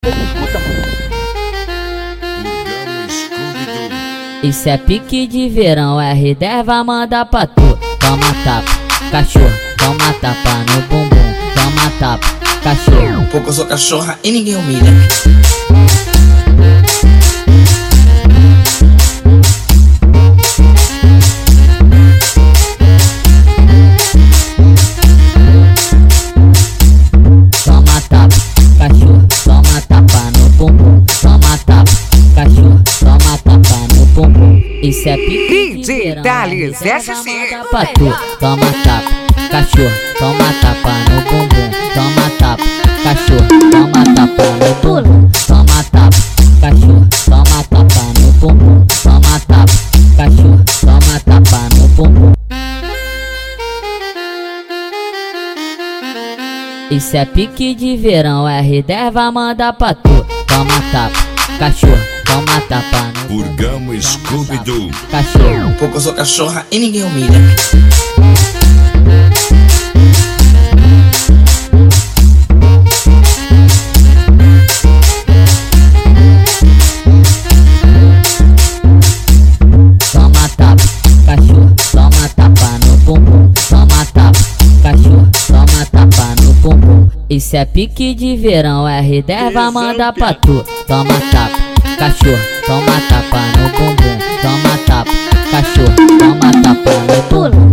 Escuta, mano. Isso é pique de verão, R10 vai mandar pra tu. Toma tapa, cachorro, toma tapa no bumbum. Toma tapa, cachorro. Porque eu sou cachorra e ninguém humilha. Toma tapa, cachorro, toma tapa no bumbum. Toma tapa, cachorro, toma tapa no bumbum. Isso é pique de verão, Dali, R10 vai SC. mandar pra tu. Toma tapa, cachorro, toma tapa no bumbum. Toma tapa, cachorro, toma tapa no bumbum. Toma tapa, cachorro, toma tapa no bumbum. Toma tapa, cachorro, toma tapa no bumbum. Isso é pique de verão, R10 vai mandar pra tu. Toma tapa, cachorro, toma tapa no bumbum. Purgamo Scooby-Doo. Cachorro. Porque eu sou cachorra e ninguém humilha. Toma tapa, cachorro, toma tapa no bumbum. Toma tapa, cachorro, toma tapa no bumbum. Isso é pique de verão, R10 vai mandar pra tu. Toma tapa, cachorro, toma tapa no bumbum. Toma tapa, cachorro, toma tapa no bumbum.